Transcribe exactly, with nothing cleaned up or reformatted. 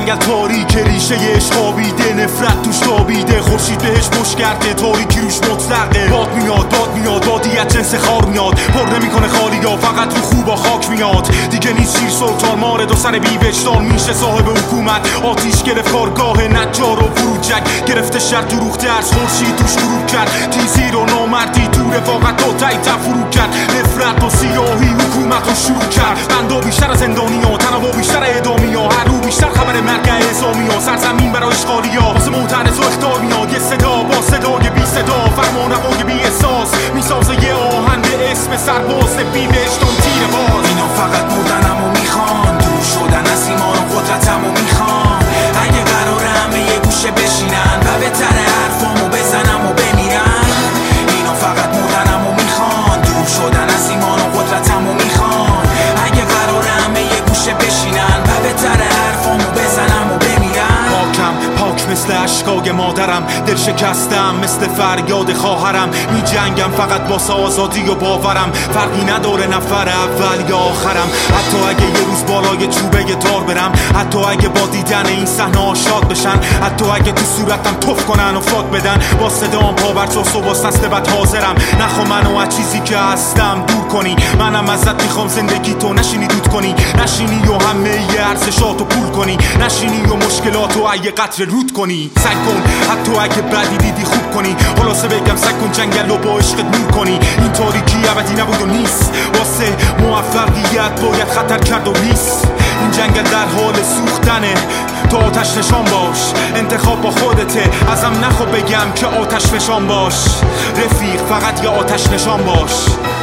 جنگل تاریک ریشه اشقابیده، نفرت توش تابیده، خورشید بهش پشت کرده، تاریکی روش مطلقه. باد میاد داد میاد بادیت جنس خار میاد، پر نمیکنه خالی یا فقط رو خوبا خاک میاد. دیگه نیست شیر سلطان ماره دو سر بی وجدان میشه صاحب حکومت. آتیش گرفت کارگاه نجار و فروجک، گرفته شهر تو روخ درس خورشید توش غروب کرد. تیزی رو نامردی تو رفاقت و تایید فرو کرد، نفرت و سیاهی حکومت رو شروع کرد. بندا بیشتر از زندانی ها، تنها بیشتر اعدامی ها، هر رو بیشتر خبر مرگ اعزامی ها. سرزمین برای اشغالی ها، واسه معترض و اخطار میاد یه صدا با صدای بی صدا، فرمان روای بی احساس میسازه یه آهن به اسم سرباز بی وجدان تیر باز. اینا فقط مردنمو میخوان، دور شدن از ایمان و قدرتمو میخوان. اگه قراره همه یه گوشه بشینن و بهتره حرفامو بزنم و بمیرن. اینا فقط مردنمو میخوان، دور شدن از ایمان و قدرتمو میخوان. اگه قراره همه یه گوشه بشینن و بهتره حرفامو بزنم و بمیرن. پاکم پاک مثل اشکای مادرم، دل شکستم مثل فریاد خواهرم. می جنگم فقط واسه آزادی و باورم، فرقی نداره نفر اول یا آخرم. حتی اگه یه روز بالای چوبه تار برم، حتی اگه با دیدن این صحنه آشاد بشن، حتی اگه تو صورتم تف کنن و فاک بدن، با صدام پاورتاس و با سست بد حاضرم. نخوا منو از چیزی که هستم دور کنی، منم ازت میخوام زندگی تو نشینی دود کنی، نشینی و همه یه ارزشاتو پول کنی، نشینی و مشکلاتو ای قطر رود کنی. سعی کن حتی اگه بدی دیدی خوب کنی، خلاصه بگم سعی کن جنگل رو با عشقت نور کنی. این تاریکی ابدی نبود و نیست، واسه موفقیت باید خطر کرد و نیست. این جنگل در حال سوختنه، تو آتش نشان باش، انتخاب با خودته. ازم نخوا بگم که آتش نشان باش، رفیق فقط یه آتش نشان باش.